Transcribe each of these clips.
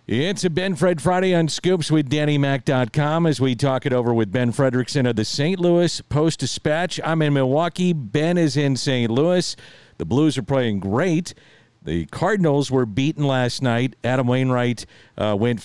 It's a Ben Fred Friday on Scoops with DannyMac.com as we talk it over with Ben Frederickson of the St. Louis Post-Dispatch. I'm in Milwaukee. Ben is in St. Louis. The Blues are playing great. The Cardinals were beaten last night. Adam Wainwright went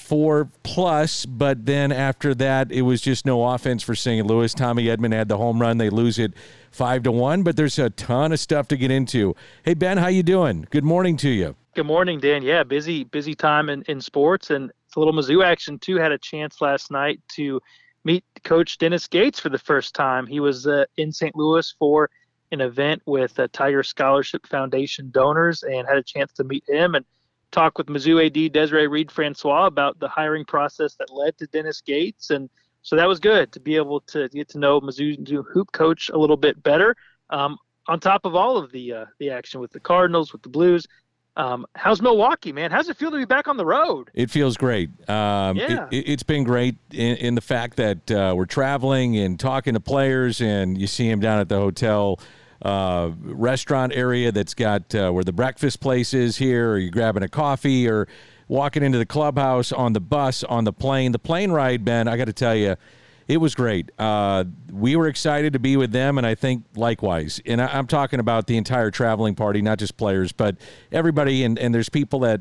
4+, but then after that, it was just no offense for St. Louis. Tommy Edman had the home run. They lose it 5-1, but there's a ton of stuff to get into. Hey, Ben, how you doing? Good morning to you. Good morning, Dan. Yeah, busy time in sports, and it's a little Mizzou action, too. Had a chance last night to meet Coach Dennis Gates for the first time. He was in St. Louis for an event with Tiger Scholarship Foundation donors and had a chance to meet him and talk with Mizzou AD Desiree Reed-Francois about the hiring process that led to Dennis Gates. And so that was good to be able to get to know Mizzou hoop coach a little bit better. On top of all of the action with the Cardinals, with the Blues, how's Milwaukee, man? How's it feel to be back on the road? It feels great. It's been great in the fact that we're traveling and talking to players, and you see them down at the hotel restaurant area that's got where the breakfast place is here, or you're grabbing a coffee, or walking into the clubhouse, on the bus, on the plane. The plane ride, Ben, I got to tell you, it was great. We were excited to be with them, and I think likewise. And I'm talking about the entire traveling party, not just players, but everybody. And there's people that,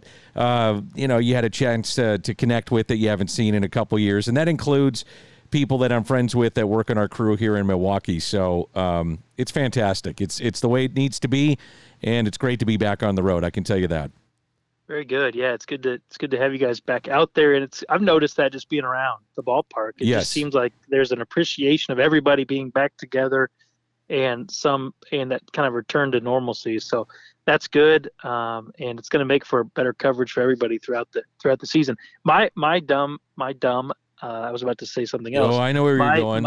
you had a chance to connect with that you haven't seen in a couple years. And that includes people that I'm friends with that work on our crew here in Milwaukee. So it's fantastic. It's the way it needs to be, and it's great to be back on the road. I can tell you that. Very good. Yeah, it's good to have you guys back out there, and I've noticed that just being around the ballpark. It just seems like there's an appreciation of everybody being back together, and that kind of return to normalcy. So that's good, and it's going to make for better coverage for everybody throughout the season. My dumb. I was about to say something else. Oh, I know where you're going.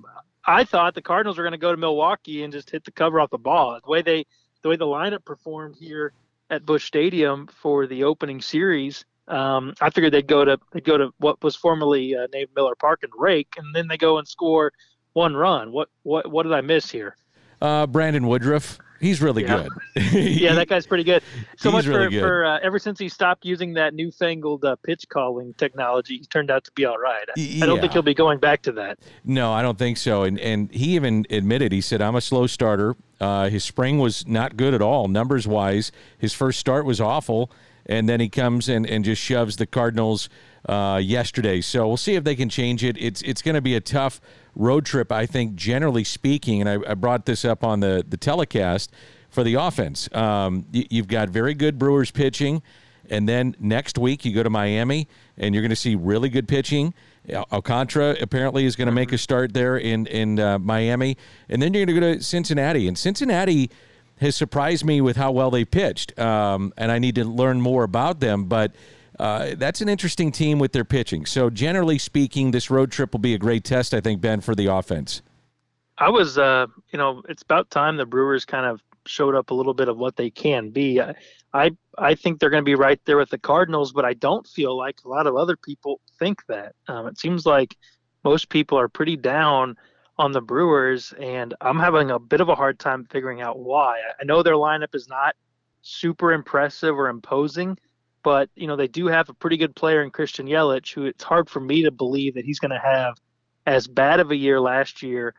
I thought the Cardinals were going to go to Milwaukee and just hit the cover off the ball. The way the lineup performed here at Busch Stadium for the opening series, I figured they'd go to what was formerly named Miller Park and rake, and then they go and score one run. What did I miss here? Brandon Woodruff. He's really good. Yeah, that guy's pretty good. So much really for ever since he stopped using that newfangled pitch calling technology, he turned out to be all right. I don't think he'll be going back to that. No, I don't think so. And he even admitted, he said, I'm a slow starter. His spring was not good at all, numbers-wise. His first start was awful, and then he comes and just shoves the Cardinals yesterday. So we'll see if they can change it. It's going to be a tough road trip, I think, generally speaking, and I brought this up on the telecast for the offense. You've got very good Brewers pitching, and then next week you go to Miami, and you're going to see really good pitching. Alcantara apparently is going to make a start there in Miami, and then you're going to go to Cincinnati. And Cincinnati has surprised me with how well they pitched, and I need to learn more about them, but that's an interesting team with their pitching. So generally speaking, this road trip will be a great test, I think, Ben, for the offense. I was, it's about time the Brewers kind of showed up a little bit of what they can be. I think they're going to be right there with the Cardinals, but I don't feel like a lot of other people think that. It seems like most people are pretty down on the Brewers, and I'm having a bit of a hard time figuring out why. I know their lineup is not super impressive or imposing, but, they do have a pretty good player in Christian Yelich, who it's hard for me to believe that he's going to have as bad of a year this year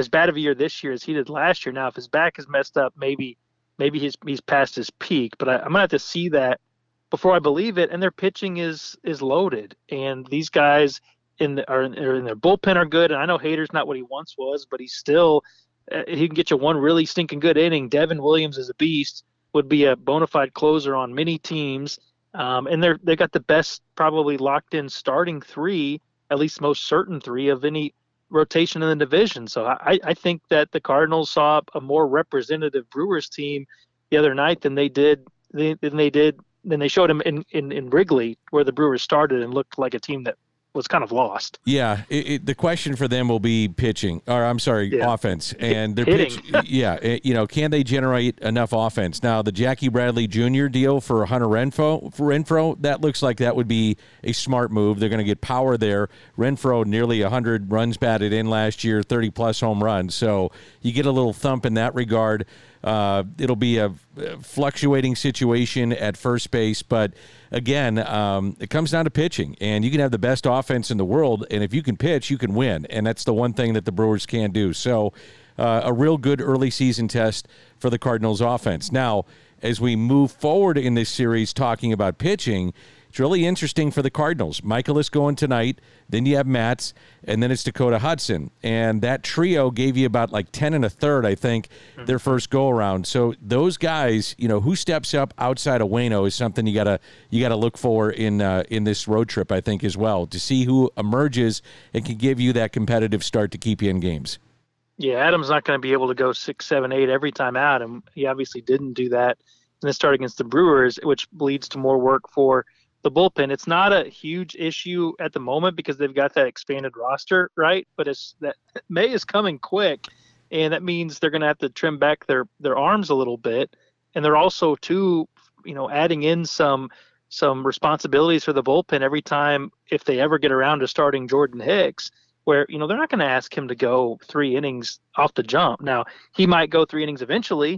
as he did last year. Now, if his back is messed up, maybe he's past his peak, but I'm going to have to see that before I believe it. And their pitching is loaded, and these guys in their bullpen are good. And I know Hader's not what he once was, but he's still he can get you one really stinking good inning. Devin Williams is a beast, would be a bona fide closer on many teams. And they got the best probably locked in starting three, at least most certain three of any rotation in the division. So I think that the Cardinals saw a more representative Brewers team the other night than they showed them in Wrigley, where the Brewers started and looked like a team that was kind of lost. Yeah, the question for them will be pitching, offense, and their hitting. pitch. Can they generate enough offense? Now, the Jackie Bradley Jr. deal for Hunter Renfroe, that looks like that would be a smart move. They're going to get power there. Renfroe nearly 100 runs batted in last year, 30 plus home runs. So you get a little thump in that regard. It'll be a fluctuating situation at first base, but again, it comes down to pitching, and you can have the best offense in the world, and if you can pitch, you can win, and that's the one thing that the Brewers can do. So a real good early season test for the Cardinals offense. Now, as we move forward in this series talking about pitching, it's really interesting for the Cardinals. Michaelis going tonight, then you have Matz, and then it's Dakota Hudson. And that trio gave you about like 10 1/3, I think, their first go-around. So those guys, who steps up outside of Waino is something you gotta look for in this road trip, I think, as well, to see who emerges and can give you that competitive start to keep you in games. Yeah, Adam's not going to be able to go 6, 7, 8 every time out, and he obviously didn't do that in the start against the Brewers, which leads to more work for the bullpen. It's not a huge issue at the moment because they've got that expanded roster, right? But that May is coming quick, and that means they're going to have to trim back their arms a little bit, and they're also adding in some responsibilities for the bullpen every time if they ever get around to starting Jordan Hicks, where they're not going to ask him to go 3 innings off the jump. Now he might go 3 innings eventually.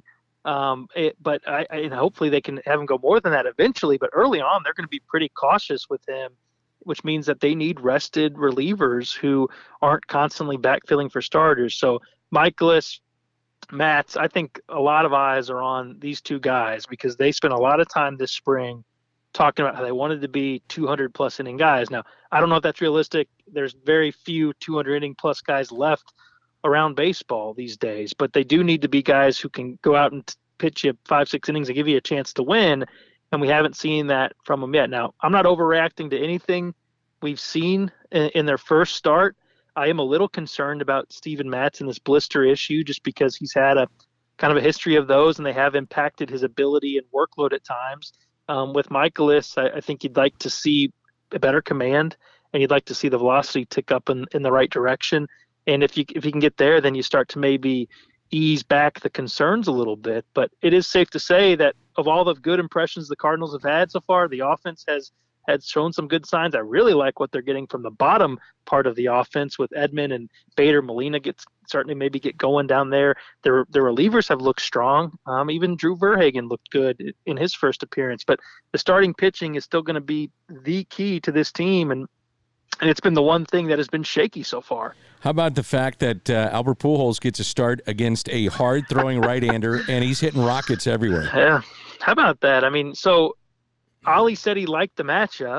But hopefully they can have him go more than that eventually. But early on, they're going to be pretty cautious with him, which means that they need rested relievers who aren't constantly backfilling for starters. So Michaelis, Matz, I think a lot of eyes are on these two guys because they spent a lot of time this spring talking about how they wanted to be 200-plus inning guys. Now, I don't know if that's realistic. There's very few 200-inning-plus guys left around baseball these days, but they do need to be guys who can go out and pitch you 5, 6 innings and give you a chance to win, and we haven't seen that from them yet. Now, I'm not overreacting to anything we've seen in their first start. I am a little concerned about Steven Matz and this blister issue just because he's had a kind of a history of those, and they have impacted his ability and workload at times. With Michaelis, I think you'd like to see a better command, and you'd like to see the velocity tick up in the right direction. And if you can get there, then you start to maybe ease back the concerns a little bit. But it is safe to say that of all the good impressions the Cardinals have had so far, the offense has shown some good signs. I really like what they're getting from the bottom part of the offense with Edman and Bader. Molina starting to maybe get going down there. Their relievers have looked strong. Even Drew Verhagen looked good in his first appearance. But the starting pitching is still going to be the key to this team, and it's been the one thing that has been shaky so far. How about the fact that Albert Pujols gets a start against a hard-throwing right-hander, and he's hitting rockets everywhere? Yeah. How about that? I mean, so Ollie said he liked the matchup.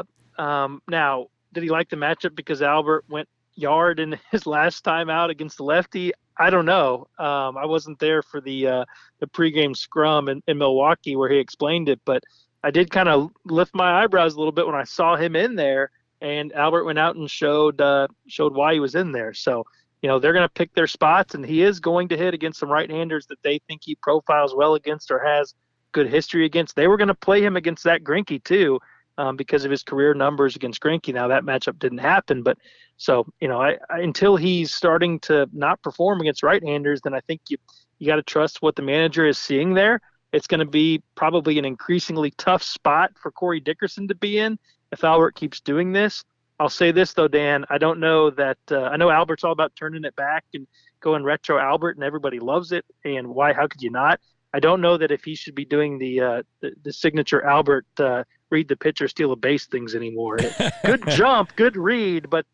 Now, did he like the matchup because Albert went yard in his last time out against the lefty? I don't know. I wasn't there for the pregame scrum in Milwaukee where he explained it, but I did kind of lift my eyebrows a little bit when I saw him in there. And Albert went out and showed why he was in there. So, they're going to pick their spots, and he is going to hit against some right-handers that they think he profiles well against or has good history against. They were going to play him against Zach Greinke too, because of his career numbers against Greinke. Now that matchup didn't happen, but so until he's starting to not perform against right-handers, then I think you got to trust what the manager is seeing there. It's going to be probably an increasingly tough spot for Corey Dickerson to be in if Albert keeps doing this. I'll say this, though, Dan. I don't know that I know Albert's all about turning it back and going retro Albert, and everybody loves it. And why? How could you not? I don't know that if he should be doing the signature Albert read the pitcher, steal a base things anymore. Good jump, good read, but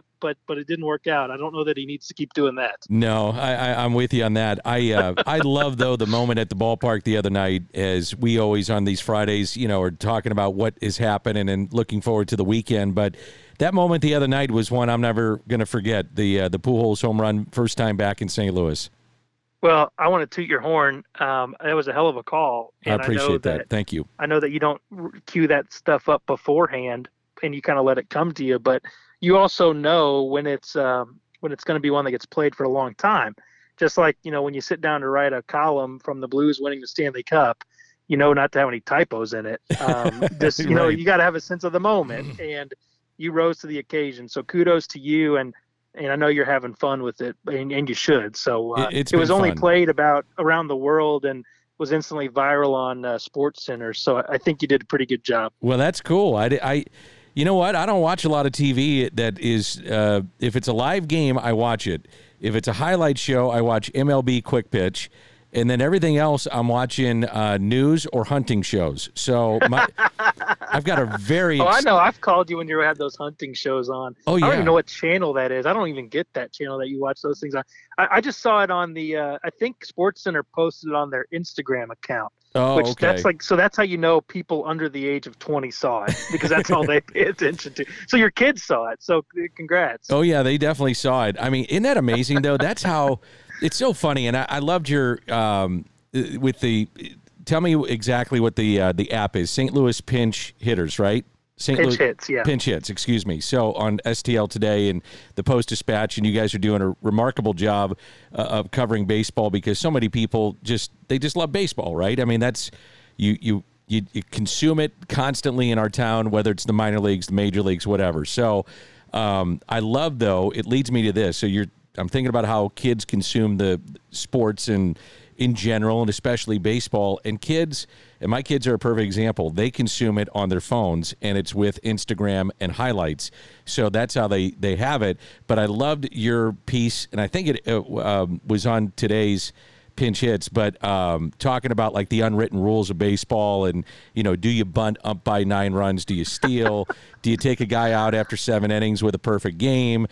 it didn't work out. I don't know that he needs to keep doing that. No, I'm with you on that. I love, though, the moment at the ballpark the other night, as we always on these Fridays, are talking about what is happening and looking forward to the weekend. But that moment the other night was one I'm never going to forget, the Pujols home run, first time back in St. Louis. Well, I want to toot your horn. That was a hell of a call. And I appreciate that. Thank you. I know that you don't cue that stuff up beforehand, and you kind of let it come to you. But you also know when it's going to be one that gets played for a long time. Just like when you sit down to write a column from the Blues winning the Stanley Cup, not to have any typos in it. Just Right. You got to have a sense of the moment, and you rose to the occasion. So kudos to you, and I know you're having fun with it, and you should. So it was only fun. played about around the world and was instantly viral on SportsCenter. So I think you did a pretty good job. Well, that's cool. You know what? I don't watch a lot of TV that is, if it's a live game, I watch it. If it's a highlight show, I watch MLB Quick Pitch. And then everything else, I'm watching news or hunting shows. So I've got a very... I know. I've called you when you had those hunting shows on. Oh, yeah. I don't even know what channel that is. I don't even get that channel that you watch those things on. I just saw it on the, I think SportsCenter posted it on their Instagram account. Oh, which okay. That's how you know people under the age of 20 saw it, because that's all they pay attention to. So your kids saw it. So congrats. Oh, yeah, they definitely saw it. I mean, isn't that amazing, though? That's how... It's so funny, and I loved your with the. Tell me exactly what the app is. St. Louis Pinch Hitters, right? Pinch Hits, yeah. Pinch Hits, excuse me. So on STL Today and the Post-Dispatch, and you guys are doing a remarkable job of covering baseball, because so many people just love baseball, right? I mean, that's you consume it constantly in our town, whether it's the minor leagues, the major leagues, whatever. So I love, though, it leads me to this. So I'm thinking about how kids consume the sports and in general, and especially baseball. And my kids are a perfect example. They consume it on their phones, and it's with Instagram and highlights. So that's how they have it. But I loved your piece, and I think it was on today's Pinch Hits, but talking about like the unwritten rules of baseball, and do you bunt up by 9 runs? Do you steal? Do you take a guy out after 7 innings with a perfect game?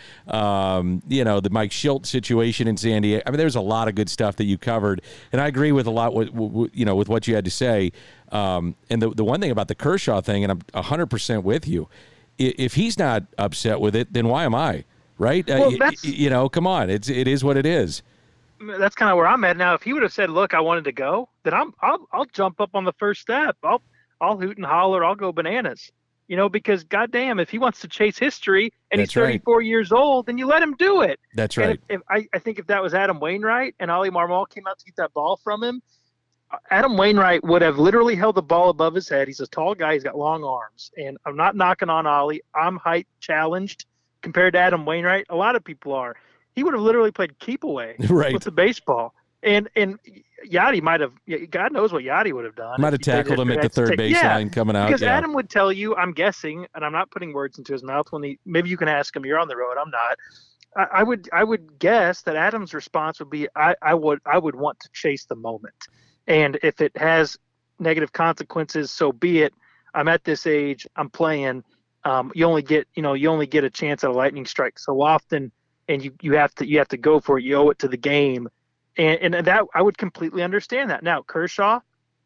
The Mike Schilt situation in San Diego. I mean, there's a lot of good stuff that you covered, and I agree with a lot with what you had to say. And the one thing about the Kershaw thing, and I'm 100% with you. If he's not upset with it, then why am I? Right? Well, come on. It is what it is. That's kind of where I'm at now. If he would have said, "Look, I wanted to go," then I'll jump up on the first step. I'll hoot and holler. I'll go bananas. Because goddamn, if he wants to chase history and That's he's 34 years old, then you let him do it. That's right. And I think if that was Adam Wainwright and Oli Marmol came out to get that ball from him, Adam Wainwright would have literally held the ball above his head. He's a tall guy. He's got long arms. And I'm not knocking on Oli. I'm height challenged compared to Adam Wainwright. A lot of people are. He would have literally played keep away with the baseball. And Yachty might have, God knows what Yachty would have done. Might have tackled him at the third baseline coming out. Because Adam would tell you, I'm guessing, and I'm not putting words into his mouth, maybe you can ask him, you're on the road, I'm not. I would guess that Adam's response would be, I would want to chase the moment. And if it has negative consequences, so be it. I'm at this age, I'm playing. You only get a chance at a lightning strike so often. And you have to go for it. You owe it to the game, and that I would completely understand that. Now Kershaw,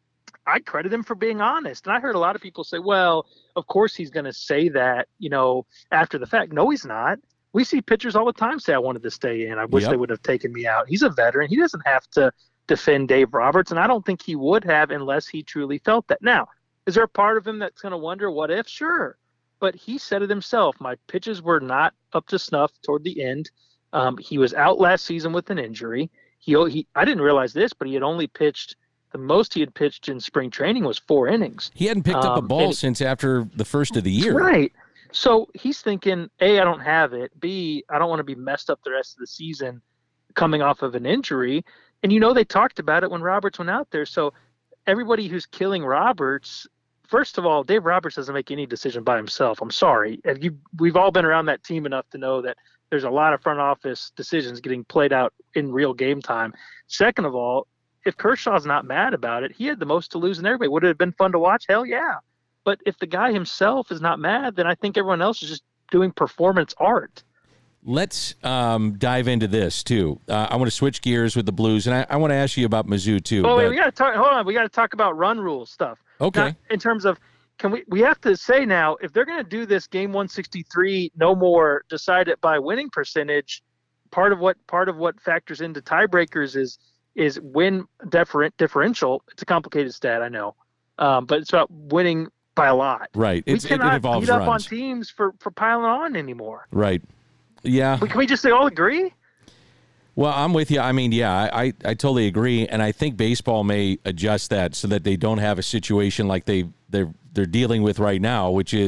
I credit him for being honest, and I heard a lot of people say, "Well, of course he's going to say that, after the fact." No, he's not. We see pitchers all the time say, "I wanted to stay in. I wish they would have taken me out." He's a veteran. He doesn't have to defend Dave Roberts, and I don't think he would have unless he truly felt that. Now, is there a part of him that's going to wonder what if? Sure. But he said it himself. My pitches were not up to snuff toward the end. He was out last season with an injury. I didn't realize this, but he had only pitched – the most he had pitched in spring training was 4 innings. He hadn't picked up a ball since after the first of the year. Right. So he's thinking, A, I don't have it. B, I don't want to be messed up the rest of the season coming off of an injury. And, they talked about it when Roberts went out there. So everybody who's killing Roberts – first of all, Dave Roberts doesn't make any decision by himself. I'm sorry. We've all been around that team enough to know that there's a lot of front office decisions getting played out in real game time. Second of all, if Kershaw's not mad about it, he had the most to lose in everybody. Would it have been fun to watch? Hell yeah. But if the guy himself is not mad, then I think everyone else is just doing performance art. Let's dive into this, too. I want to switch gears with the Blues, and I want to ask you about Mizzou, too. Oh, wait, we got to talk. Hold on. We got to talk about run rule stuff. Okay. Now, in terms of, we have to say now, if they're going to do this game 163, no more, decide it by winning percentage, part of what factors into tiebreakers is win differential. It's a complicated stat, I know, but it's about winning by a lot. Right. It involves beat up runs. on teams for piling on anymore. Right. Yeah. But can we just all agree? Well, I'm with you. I mean, yeah, I totally agree, and I think baseball may adjust that so that they don't have a situation like they're dealing with right now, which is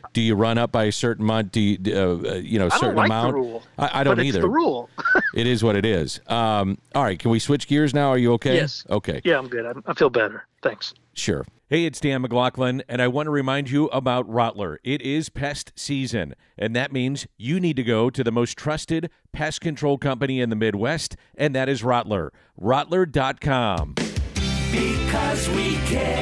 Do you run up by a certain month? Do you, I certain don't like amount? the rule. I don't but either. It's the rule. It is what it is. All right, can we switch gears now? Are you okay? Yes. Okay. Yeah, I'm good. I feel better. Thanks. Sure. Hey, it's Dan McLaughlin, and I want to remind you about Rottler. It is pest season, and that means you need to go to the most trusted pest control company in the Midwest, and that is Rottler. Rottler.com. Because we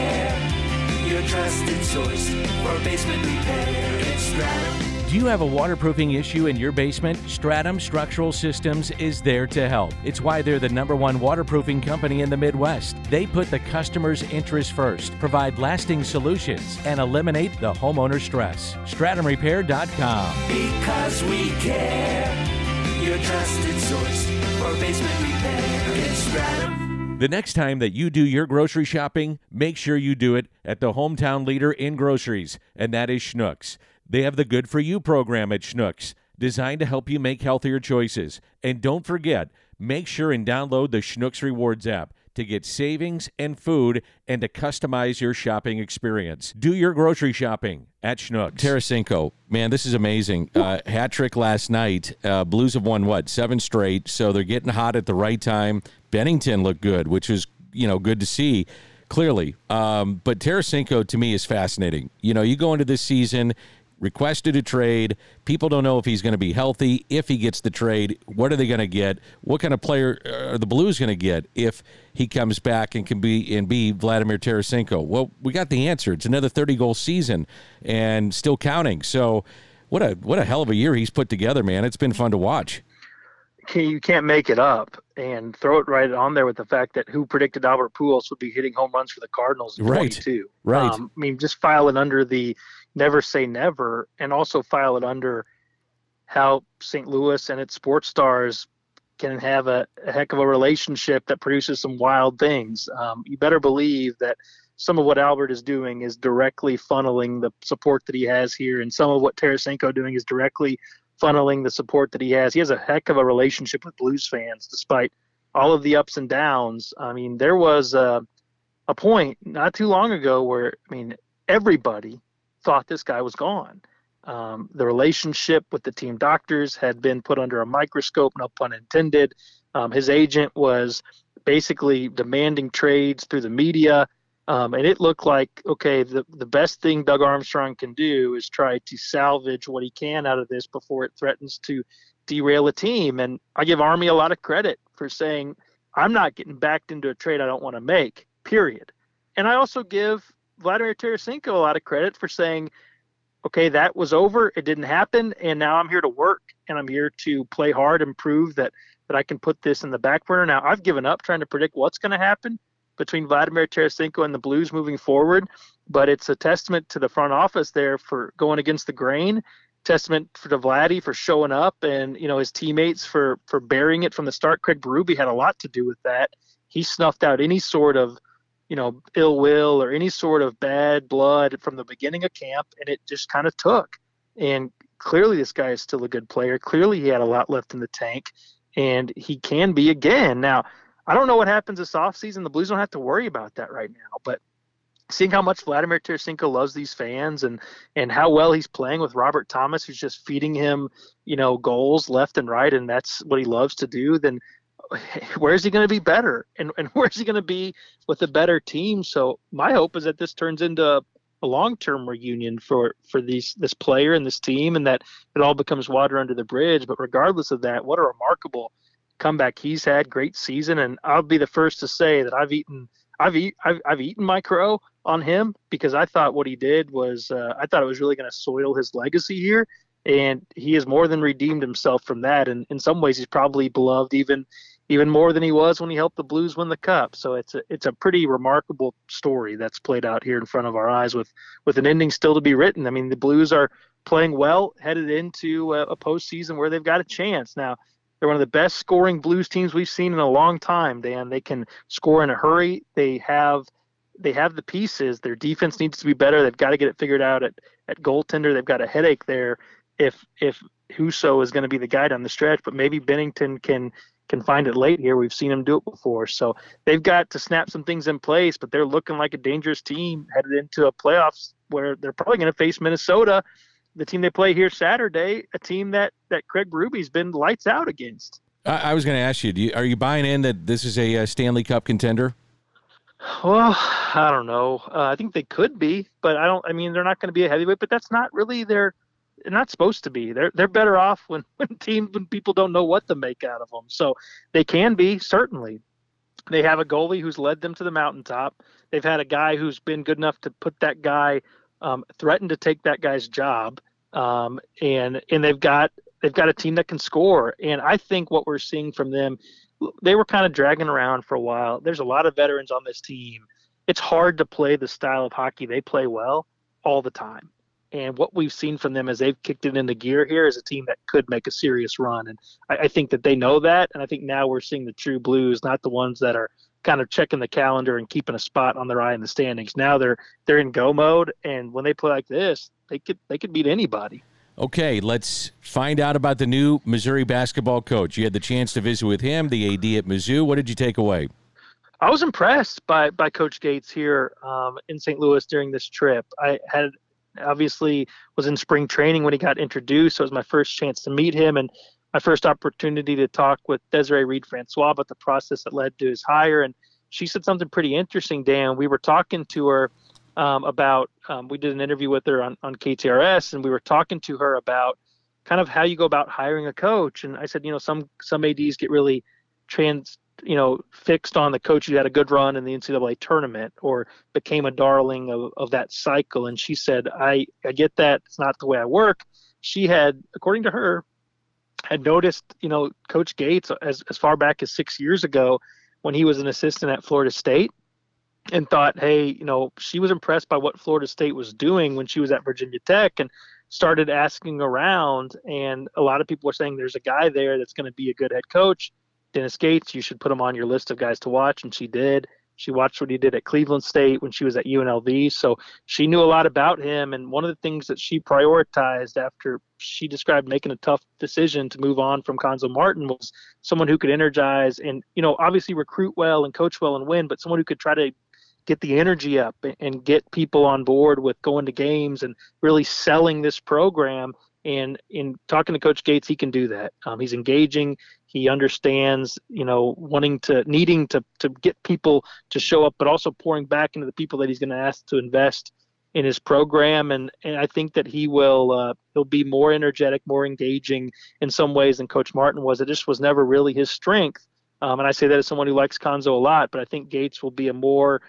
care, your trusted source for basement repair. It's Stratum. Do you have a waterproofing issue in your basement? Stratum Structural Systems is there to help. It's why they're the #1 waterproofing company in the Midwest. They put the customer's interest first, provide lasting solutions, and eliminate the homeowner stress. StratumRepair.com. Because we care, your trusted source for basement repair. It's Stratum. The next time that you do your grocery shopping, make sure you do it at the hometown leader in groceries, and that is Schnucks. They have the Good For You program at Schnucks, designed to help you make healthier choices. And don't forget, make sure and download the Schnucks Rewards app to get savings and food and to customize your shopping experience. Do your grocery shopping at Schnucks. Tarasenko, man, this is amazing. Hat trick last night. Blues have won, 7 straight, so they're getting hot at the right time. Bennington looked good, which was, good to see. Clearly. But Tarasenko, to me, is fascinating. You go into this season, requested a trade. People don't know if he's going to be healthy, if he gets the trade. What are they going to get? What kind of player are the Blues going to get if he comes back and can be Vladimir Tarasenko? Well, we got the answer. It's another 30-goal season and still counting. So what a hell of a year he's put together, man. It's been fun to watch. You can't make it up and throw it right on there with the fact that who predicted Albert Pujols would be hitting home runs for the Cardinals in 22. Right. Just file it under the never say never, and also file it under how St. Louis and its sports stars can have a heck of a relationship that produces some wild things. You better believe that some of what Albert is doing is directly funneling the support that he has here, and some of what Tarasenko doing is directly funneling the support that he has. He has a heck of a relationship with Blues fans, despite all of the ups and downs. There was a point not too long ago where, everybody thought this guy was gone. The relationship with the team doctors had been put under a microscope, no pun intended. His agent was basically demanding trades through the media. And it looked like, okay, the best thing Doug Armstrong can do is try to salvage what he can out of this before it threatens to derail a team. And I give Army a lot of credit for saying, I'm not getting backed into a trade I don't want to make, period. And I also give Vladimir Tarasenko a lot of credit for saying, okay, that was over. It didn't happen. And now I'm here to work, and I'm here to play hard and prove that I can put this in the back burner. Now, I've given up trying to predict what's going to happen between Vladimir Tarasenko and the Blues moving forward, but it's a testament to the front office there for going against the grain, testament to Vladdy for showing up, and his teammates for bearing it from the start. Craig Berube had a lot to do with that. He snuffed out any sort of ill will or any sort of bad blood from the beginning of camp, and it just kind of took. And clearly this guy is still a good player. Clearly he had a lot left in the tank, and he can be again. Now, I don't know what happens this offseason. The Blues don't have to worry about that right now, but seeing how much Vladimir Tarasenko loves these fans and how well he's playing with Robert Thomas, who's just feeding him, goals left and right, and that's what he loves to do, then where is he going to be better? And where is he going to be with a better team? So my hope is that this turns into a long-term reunion for this player and this team, and that it all becomes water under the bridge. But regardless of that, what a remarkable comeback he's had. Great season. And I'll be the first to say that I've eaten my crow on him, because I thought what he did was, I thought it was really going to soil his legacy here. And he has more than redeemed himself from that. And in some ways, he's probably beloved even more than he was when he helped the Blues win the Cup. So it's a pretty remarkable story that's played out here in front of our eyes with an ending still to be written. The Blues are playing well, headed into a postseason where they've got a chance. Now, they're one of the best scoring Blues teams we've seen in a long time, Dan. They can score in a hurry. They have the pieces. Their defense needs to be better. They've got to get it figured out at goaltender. They've got a headache there if Husso is going to be the guy down the stretch, but maybe Bennington can find it late here. We've seen him do it before. So they've got to snap some things in place, but they're looking like a dangerous team headed into a playoffs where they're probably going to face Minnesota, the team they play here Saturday, a team that Craig Berube's been lights out against. I was going to ask you, are you buying in that this is a Stanley Cup contender? Well, I don't know. I think they could be, but I mean, they're not going to be a heavyweight, but that's not really they're not supposed to be. They're better off when people don't know what to make out of them. So they can be, certainly. They have a goalie who's led them to the mountaintop. They've had a guy who's been good enough to put that guy, threaten to take that guy's job. And they've got a team that can score. And I think what we're seeing from them, they were kind of dragging around for a while. There's a lot of veterans on this team. It's hard to play the style of hockey they play well all the time. And what we've seen from them as they've kicked it into gear here is a team that could make a serious run. And I think that they know that. And I think now we're seeing the true Blues, not the ones that are kind of checking the calendar and keeping a spot on their eye in the standings. Now they're in go mode. And when they play like this, they could beat anybody. Okay, let's find out about the new Missouri basketball coach. You had the chance to visit with him, the AD at Mizzou. What did you take away? I was impressed by Coach Gates here in St. Louis during this trip. I had obviously was in spring training when he got introduced, so it was my first chance to meet him and my first opportunity to talk with Desiree Reed-Francois about the process that led to his hire. And she said something pretty interesting, Dan. We were talking to her about we did an interview with her on KTRS, and we were talking to her about kind of how you go about hiring a coach. And I said, some ADs get really fixed on the coach who had a good run in the NCAA tournament or became a darling of that cycle. And she said, I get that. It's not the way I work. She had, according to her, had noticed, Coach Gates as far back as 6 years ago when he was an assistant at Florida State, and thought, hey, she was impressed by what Florida State was doing when she was at Virginia Tech, and started asking around. And a lot of people were saying there's a guy there that's going to be a good head coach, Dennis Gates. You should put him on your list of guys to watch. And she did. She watched what he did at Cleveland State when she was at UNLV. So she knew a lot about him. And one of the things that she prioritized after she described making a tough decision to move on from Cuonzo Martin was someone who could energize and, obviously recruit well and coach well and win, but someone who could try to get the energy up and get people on board with going to games and really selling this program. And in talking to Coach Gates, he can do that. He's engaging. He understands, needing to get people to show up, but also pouring back into the people that he's going to ask to invest in his program. And I think that he'll be more energetic, more engaging in some ways than Coach Martin was. It just was never really his strength. And I say that as someone who likes Cuonzo a lot, but I think Gates will be a more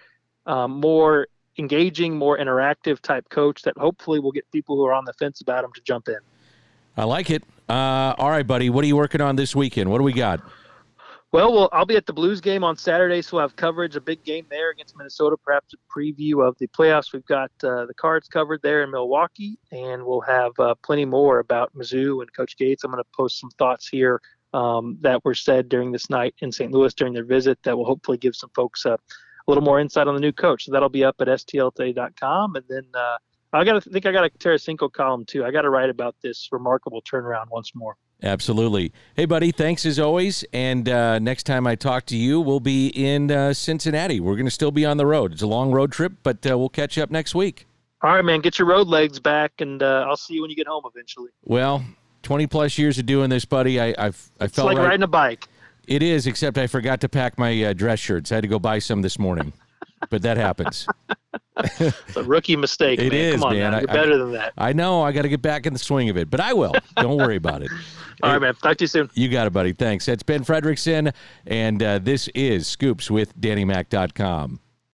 engaging, more interactive type coach that hopefully will get people who are on the fence about him to jump in. I like it. All right, buddy. What are you working on this weekend? What do we got? Well, I'll be at the Blues game on Saturday, so we'll have coverage, a big game there against Minnesota, perhaps a preview of the playoffs. We've got the Cards covered there in Milwaukee, and we'll have plenty more about Mizzou and Coach Gates. I'm going to post some thoughts here that were said during this night in St. Louis during their visit that will hopefully give some folks a little more insight on the new coach. So that'll be up at stltoday.com. And then I got a Tarasenko column too. I got to write about this remarkable turnaround once more. Absolutely. Hey, buddy, thanks as always. And next time I talk to you, we'll be in Cincinnati. We're going to still be on the road. It's a long road trip, but we'll catch up next week. All right, man. Get your road legs back, and I'll see you when you get home eventually. Well, 20-plus years of doing this, buddy. I felt like riding a bike. It is, except I forgot to pack my dress shirts. I had to go buy some this morning, but that happens. It's a rookie mistake, It man. is, Come on, man. You're better than that. I know. I got to get back in the swing of it, but I will. Don't worry about it. All right, man. Talk to you soon. You got it, buddy. Thanks. That's Ben Frederickson, and this is Scoops with DannyMac.com.